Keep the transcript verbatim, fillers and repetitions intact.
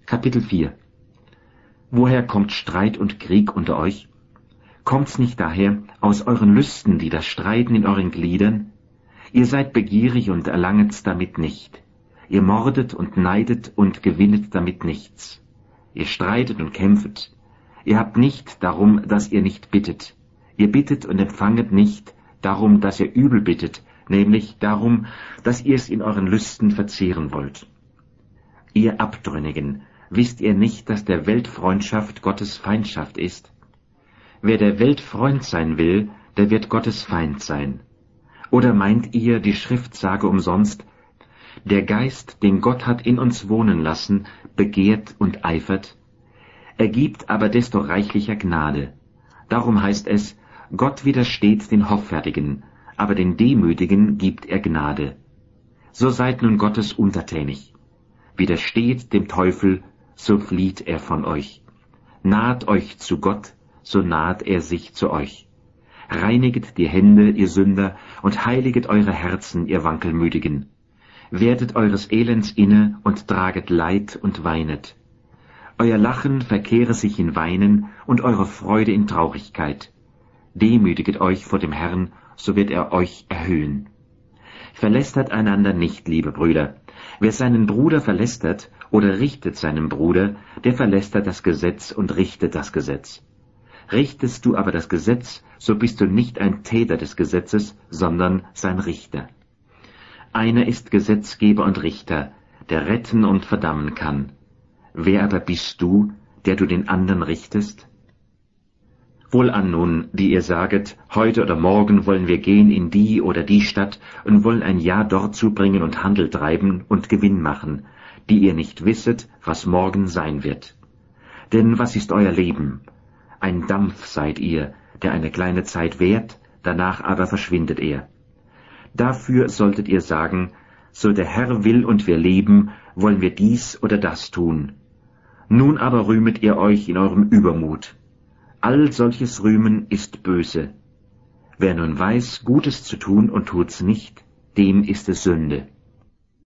Kapitel vier. Woher kommt Streit und Krieg unter euch? Kommt's nicht daher aus euren Lüsten, die das Streiten in euren Gliedern? Ihr seid begierig und erlanget's damit nicht. Ihr mordet und neidet und gewinnet damit nichts. Ihr streitet und kämpfet. Ihr habt nicht darum, dass ihr nicht bittet. Ihr bittet und empfanget nicht darum, dass ihr übel bittet, nämlich darum, dass ihr es in euren Lüsten verzehren wollt. Ihr Abtrünnigen, wisst ihr nicht, dass der Welt Freundschaft Gottes Feindschaft ist? Wer der Welt Freund sein will, der wird Gottes Feind sein. Oder meint ihr, die Schrift sage umsonst, der Geist, den Gott hat in uns wohnen lassen, begehrt und eifert? Er gibt aber desto reichlicher Gnade. Darum heißt es, Gott widersteht den Hoffärtigen, aber den Demütigen gibt er Gnade. So seid nun Gottes untertänig. Widersteht dem Teufel, so flieht er von euch. Naht euch zu Gott, so naht er sich zu euch. Reiniget die Hände, ihr Sünder, und heiliget eure Herzen, ihr Wankelmütigen. Werdet eures Elends inne und traget Leid und weinet. Euer Lachen verkehre sich in Weinen und eure Freude in Traurigkeit. Demütiget euch vor dem Herrn, so wird er euch erhöhen. Verlästert einander nicht, liebe Brüder. Wer seinen Bruder verlästert oder richtet seinem Bruder, der verlästert das Gesetz und richtet das Gesetz. Richtest du aber das Gesetz, so bist du nicht ein Täter des Gesetzes, sondern sein Richter. Einer ist Gesetzgeber und Richter, der retten und verdammen kann. Wer aber bist du, der du den anderen richtest? Wohlan nun, die ihr saget, heute oder morgen wollen wir gehen in die oder die Stadt und wollen ein Jahr dort zubringen und Handel treiben und Gewinn machen, die ihr nicht wisset, was morgen sein wird. Denn was ist euer Leben? Ein Dampf seid ihr, der eine kleine Zeit währt, danach aber verschwindet er. Dafür solltet ihr sagen, so der Herr will und wir leben, wollen wir dies oder das tun. Nun aber rühmet ihr euch in eurem Übermut. All solches Rühmen ist böse. Wer nun weiß, Gutes zu tun und tut's nicht, dem ist es Sünde.